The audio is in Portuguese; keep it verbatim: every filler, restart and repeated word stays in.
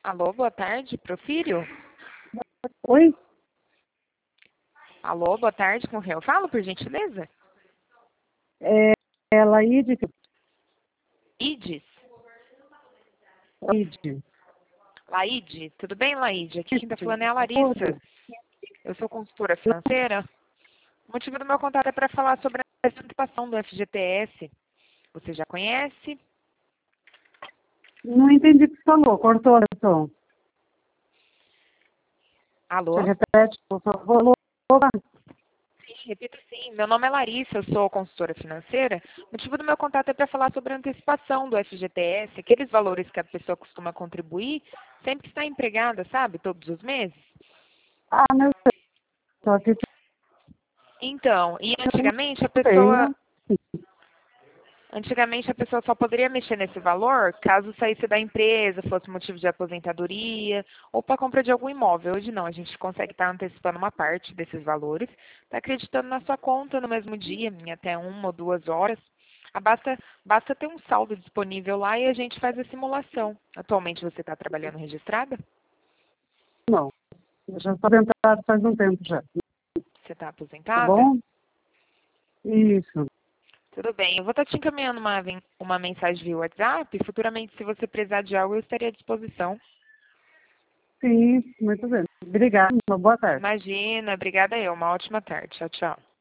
Alô, boa tarde, Profírio? Oi? Alô, boa tarde, com quem eu falo, por gentileza? É, é Laide? Idis? Laide. Laide, tudo bem, Laide? Aqui quem tá falando é a Larissa. Eu sou consultora financeira. O motivo do meu contato é para falar sobre a antecipação do F G T S. Você já conhece? Não entendi o que você falou, cortou a ligação. Você Alô? repete, por favor? Opa. Sim, repito sim. Meu nome é Larissa, eu sou consultora financeira. O motivo do meu contato é para falar sobre a antecipação do F G T S, aqueles valores que a pessoa costuma contribuir sempre que está empregada, sabe? Todos os meses. Ah, meu Deus, estou aqui Então, e antigamente a pessoa tenho. Antigamente a pessoa só poderia mexer nesse valor caso saísse da empresa, fosse motivo de aposentadoria ou para compra de algum imóvel. Hoje não, a gente consegue estar antecipando uma parte desses valores, está acreditando na sua conta no mesmo dia, em até uma ou duas horas. Ah, Basta, basta ter um saldo disponível lá e a gente faz a simulação. Atualmente você está trabalhando registrada? Não, eu já estou aposentado faz um tempo já. Você está Tá aposentada? bom? Isso. Tudo bem, eu vou estar te encaminhando uma, ven- uma mensagem via WhatsApp. Futuramente, se você precisar de algo, eu estaria à disposição. Sim, muito bem. Obrigada, uma boa tarde. Imagina, obrigada eu. Uma ótima tarde. Tchau, tchau.